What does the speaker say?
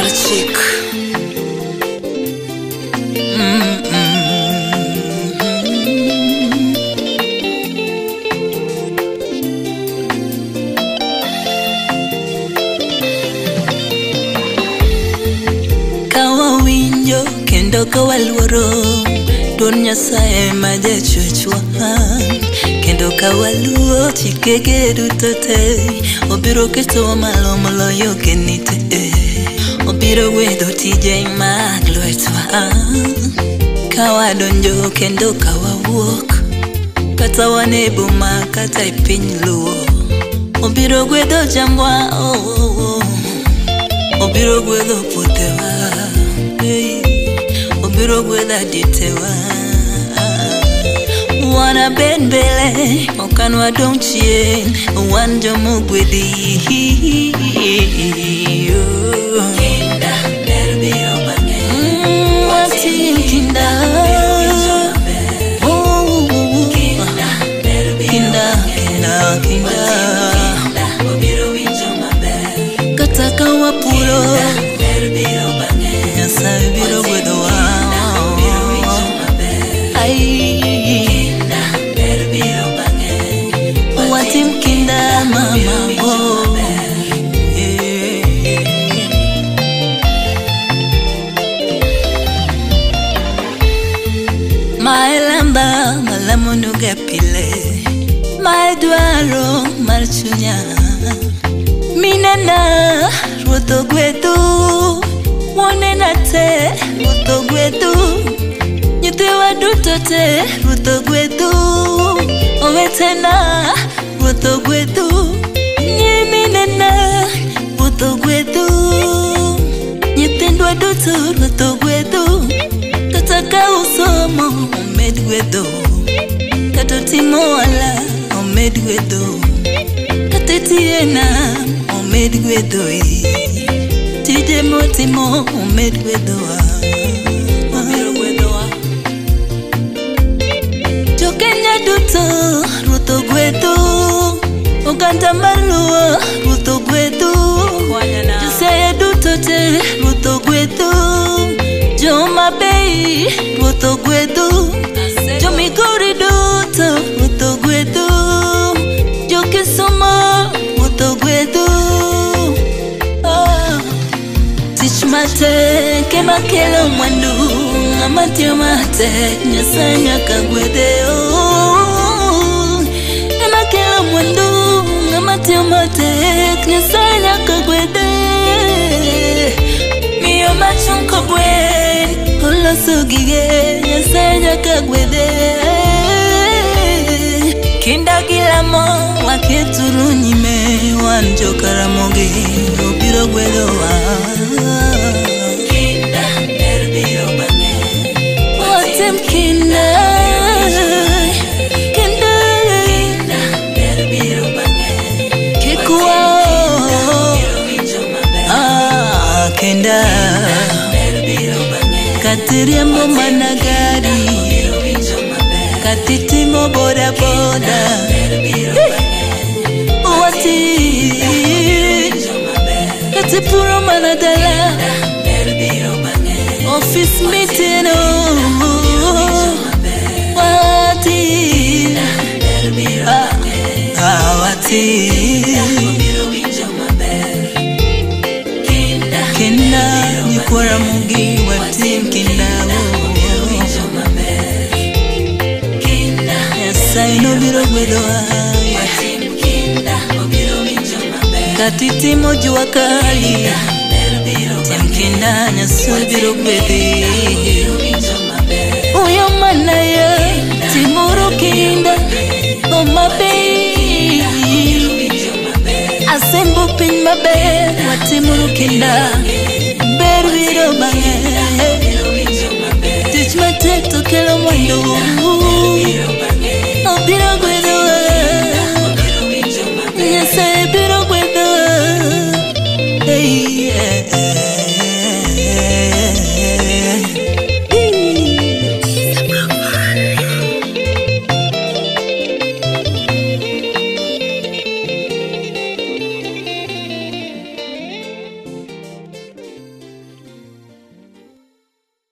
chick. Kawa winjo kendo kawa luoro Don Nyasaye ma jachwechwa kendo kawa luo chikege duto te obiro keto malo moloyo kenite obiro wedo tije mag lwetwa kawa donjo kendo kawa wuok kata wane boma kata piny luo obiro wedo jambwa obiro wedo puotewa obiro wedo ditewa Wana ben bele okanwa dong chien wan jomo gwedi Kinda berbiro bange Wati kinda Kinda berbiro Kinda Obiro winjo maber Kataka wapuro Berbiro bange Nyasaye biro gwedowa Obiro winjo maber Ai Watim kinda mama Maelamba malamono gapile Maedwaro marchunya Minena ruoto gwedu Wonena te ruoto gwedu Nyitewa duto te ruoto gwedu Owetena ruoto gwedu Nyiminena ruoto gwedu Nyitindwa duto ruoto gwedu Kataka usomo omed gwedu Kato timo wala omed gwedu Katetiena omed gwedu Tije motimo omed gwedu Obiro gwedu Jokenya duto ruoto gwedu Oganda maluo ruoto gwedu Joseye duto te ruoto gwedu Joma bei ruoto gwedu Jomigori duto ruoto gwedu Jokisumo ruoto gwedu Tich mate kema kelo mwandu Amatio mate Nyasaye nyaka gwedeo Ema kelo mwandu Amatio mate Nyasaye nyaka gwede Miyo machunko gwen Oloso gige Nyasaye nyaka gwede Kinda gilamo Waketuru nyime Wanjo karamoge Obiro gwedowa Kinda berbiro bange Watem kinda Kinda berbiro bange Kikuwa Kinda berbiro bange Katiriambo managari Katitimo boda boda Wati Katipuro manadala Office meeting Wati Wati Kinda Nikwara mugi Watim kinda Nyasaye no biro gwedowa Katitimo jua kali Tim kinda Nyasaye biro gwedi Uyo manaya Timuro kinda Oma bei Asembo pin mabe Watimuro kinda Berbiro